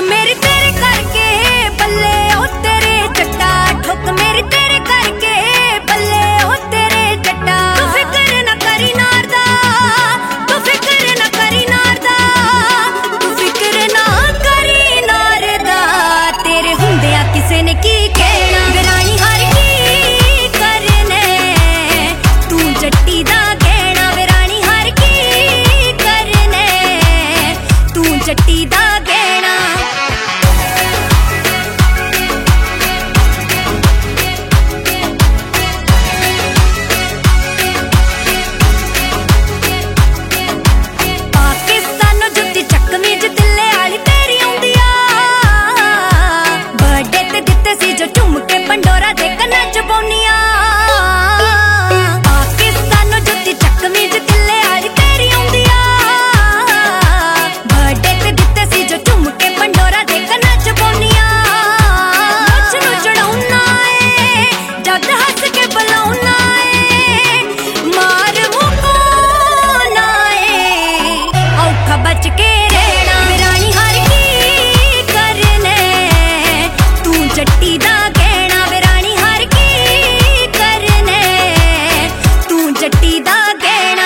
मेरी तेरे करके बल्ले ओ तेरे जट्टा, ठुक मेरी तेरे करके बल्ले ओ तेरे जट्टा। तू फिक्र ना करी नारदा, तू फिक्र ना करी नारदा, तू फिक्र ना करी नारदा। तेरे हुंदिया किसे ने की कहना, वीरानी हार की करने तू जट्टी दा गहना। वीरानी हार की करने तू जट्टी दा गहना। बच के रहना, वीरानी हार की करने तू जट्टी दा गहना। वीरानी हार की करने तू जट्टी दा गहना।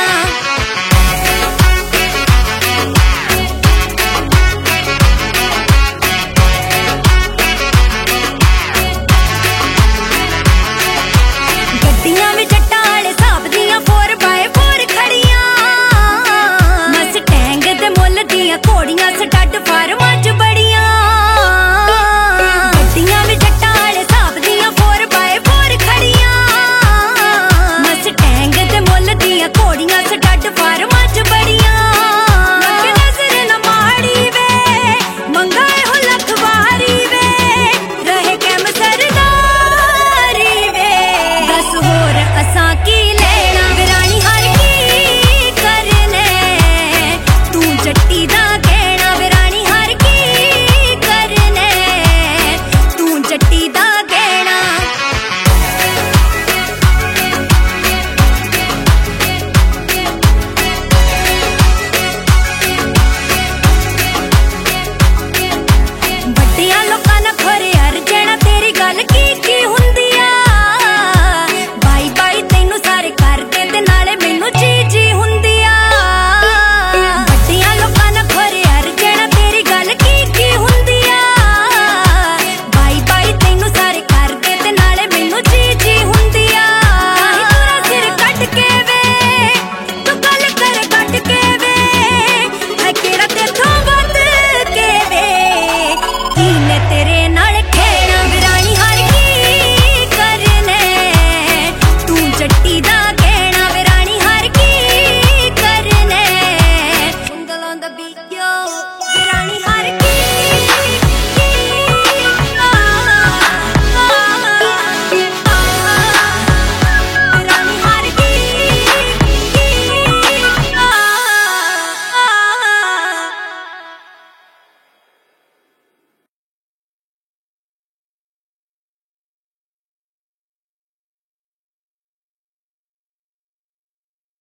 गड्डियां में जट्टा आले साहब दियां 4x4 खड़ियां, मस्टैंग दे मुੱਲ दियां घोड़ियां स्टड फार्मां च बड़ियां। गड्डियां में जट्टा आले साहब दियां 4x4 खड़ियां, मस्टैंग दे मुੱਲ दियां घोड़ियां स्टड फार्मां च बड़ियां। लगे नजर न माड़ी वे, मंगा हो लखवारी वे, रहे कैम सरदारी वे। दस होर असां की लेना, वीरानी हार की करने तू जट्टी दा गहना। वीरानी हार की करने तू जट्टी दा गहना। ਵੱਡਿਆਂ ਲੋਕਾਂ ਨਾਲ ਖੋਰੇ ਅਰਜਣਾ, ਤੇਰੀ ਗੱਲ ਕੀ ਹੁੰਦੀ ਆ। ਬਾਈ ਬਾਈ ਤੈਨੂੰ ਸਾਰੇ ਕਰਦੇ ਤੇ ਨਾਲੇ ਮੈਨੂੰ ਜੀ ਹੁੰਦੀ ਆ। ਵੱਡਿਆਂ ਲੋਕਾਂ ਨਾਲ ਖੋਰੇ ਅਰਜਣਾ, ਤੇਰੀ ਗੱਲ ਕੀ ਹੁੰਦੀ ਆ। ਬਾਈ ਬਾਈ ਤੈਨੂੰ ਸਾਰੇ ਕਰਦੇ ਤੇ ਨਾਲੇ ਮੈਨੂੰ ਜੀ ਹੁੰਦੀ ਆ। ਕਾਹੀ ਤੇਰਾ ਸਿਰ ਕੱਟ ਕੇ ਵੇ, ਤੂੰ ਗੱਲ ਕਰ ਕੱਟ ਕੇ ਵੇ, ਹੈ ਕਿਹੜਾ ਤੇਥੋਂ ਵੱਧ ਕੇ ਵੇ। ਕੀ ਨੇ